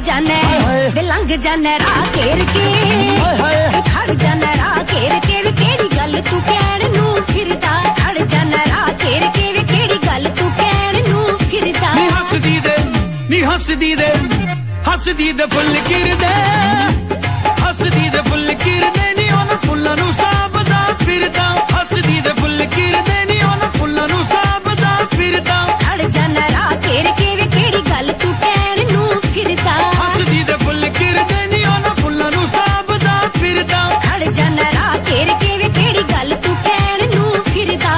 जाने वे लंघ जाने राह घेर के खड़ जाने राह घेर के वे केड़ी गल तू कहण नू फिरदा खड़ जाने राह घेर के वे केड़ी गल तू कहण नू फिरदा नी हसदी दे फुल किरदे हसदी दे फुल किरदे नी उन फुल्लां नू साबदा फिरदा हसदी दे फुल किरदे नी उन फुल्लां नू साबदा फिरदा खड़ जाने राह घेर के वे केड़ी गल तू कहण नू फिरदा हसदी दे फुल किरदे नी उन फुल्लां नू साबदा फिरदा खड़ जाने राह घेर के वे केड़ी गल तू कहण नू फिरदा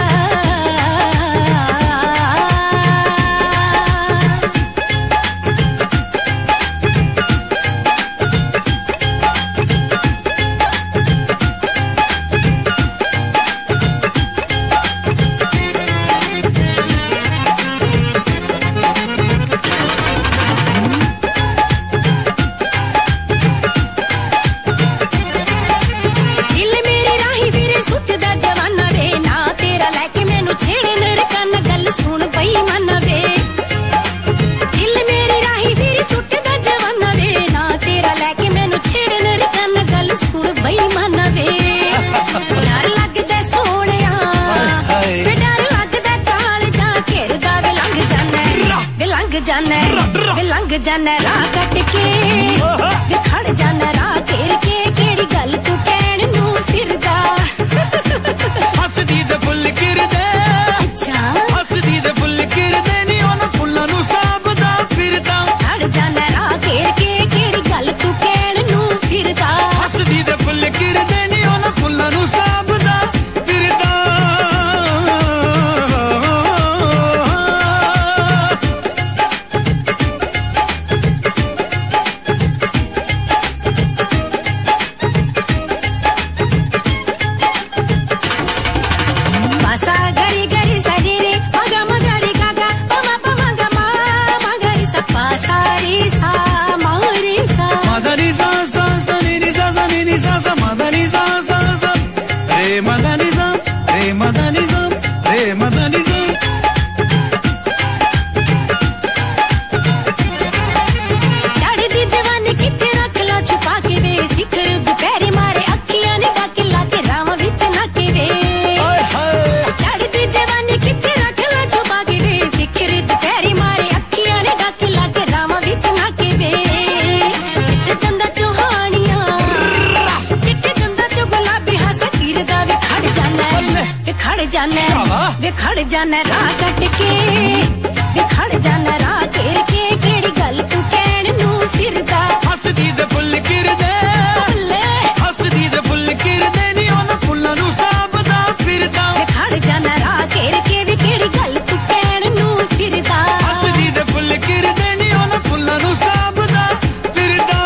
लंघ जाने राह कट के वे खड़ जाने राह घेर के केड़ी गल तू कहण नू फिरदा हसदी दे फुल किरदे अच्छा हसदी दे फुल किरदे नी उन फुल्लां नू साबदा फिरदा खड़ जाने राह घेर के केड़ी गल तू कहण नू फिरदा हसदी दे फुल किरदे नी उन फुल्लां नू साबदा फिरदा चढ़दी जवानी किथे रख ला छुपा के वे सिखर दुपहरे मारे अखियां ने बाकी लाके राम विच नाके वे चढ़दी जवानी किथे रख ला छुपा के वे सिखर दुपहरे मारे अखियां ने बाकी लाके राम विच नाके वे चिट्टे दंदा चौहानियां चिट्टे दंदा चो गुलाबी हंस गिरदा वे खड़ जाने वे खड़ जाने राह कट के वे खड़ जाने राह घेर के केड़ी गल तू कहण नू फिरदा हसदी दे फुल किरदे हसदी दे फुल किरदे नी उन फुल्लां नू साबदा फिरदा वे खड़ जाने राह घेर के वे केड़ी गल तू कहण नू फिरदा हसदी दे फुल किरदे नी उन फुल्लां नू साबदा फिरदा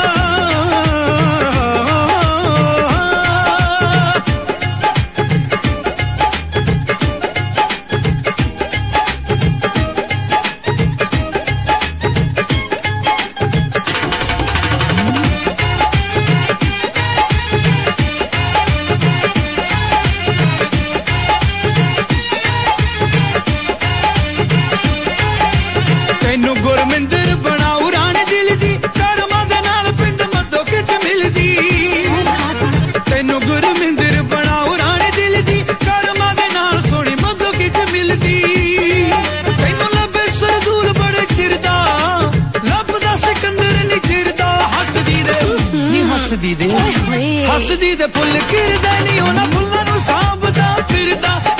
ਤੈਨੂੰ ਗੁਰਮਿੰਦਰ ਬਣਾਉ ਰਾਣੀ ਦਿਲ ਦੀ ਕਰਮਾਂ ਦੇ ਨਾਲ ਪਿੰਡ ਮੱਧੋ ਕਿਚ ਮਿਲਦੀ ਤੈਨੂੰ ਗੁਰਮਿੰਦਰ ਬਣਾਉ ਰਾਣੀ ਦਿਲ ਦੀ ਕਰਮਾਂ ਦੇ ਨਾਲ ਸੋਹਣੀ ਮੱਧੋ ਕਿਚ ਮਿਲਦੀ ਤੈਨੂੰ ਲੱਭੇ ਸਰਦੂਰ ਬੜੇ ਚਿਰਦਾ ਲੱਭਦਾ ਸਿਕੰਦਰ ਨਹੀਂ ਚਿਰਦਾ ਹੱਸਦੀ ਦੇ ਨੀ ਹੱਸਦੀ ਦੇ ਫੁੱਲ ਕਿਰਦਾ ਨਹੀਂ ਉਹਨਾਂ ਫੁੱਲਾਂ ਨੂੰ ਸਾਂਭਦਾ ਫਿਰਦਾ